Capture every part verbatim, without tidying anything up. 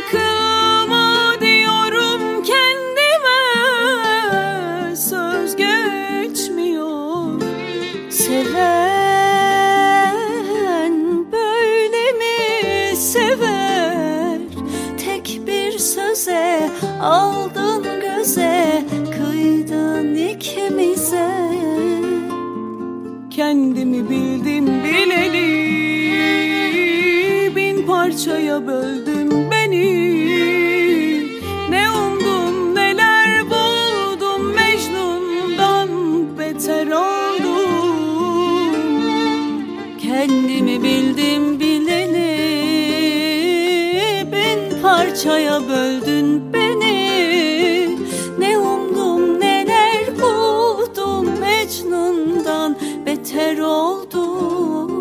Takılma diyorum kendime, söz geçmiyor. Seven böyle mi sever? Tek bir söze aldın göze, kıydın ikimize. Kendimi bildim bileli, bin parçaya böldün beni. Ne umdum neler buldum, Mecnun'dan beter oldum. Kendimi bildim bileli, bin parçaya böldün beni. Ne umdum neler buldum, Mecnun'dan beter oldum.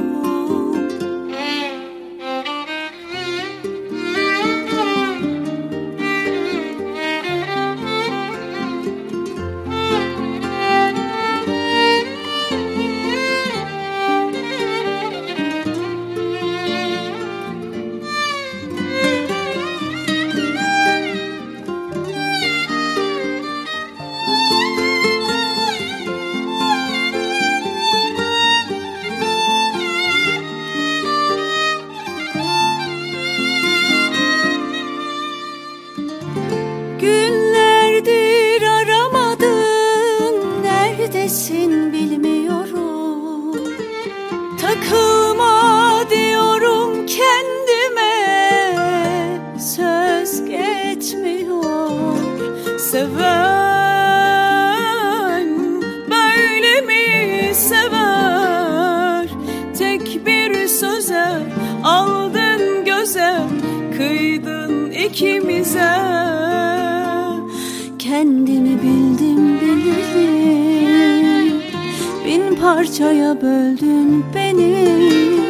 Günlerdir aramadın, neredesin bilmiyorum. Takılma diyorum kendime, söz geçmiyor. Seven böyle mi sever? Tek bir söze aldın göze, kıydın ikimize. Kendimi bildim bileli, bin parçaya böldün beni.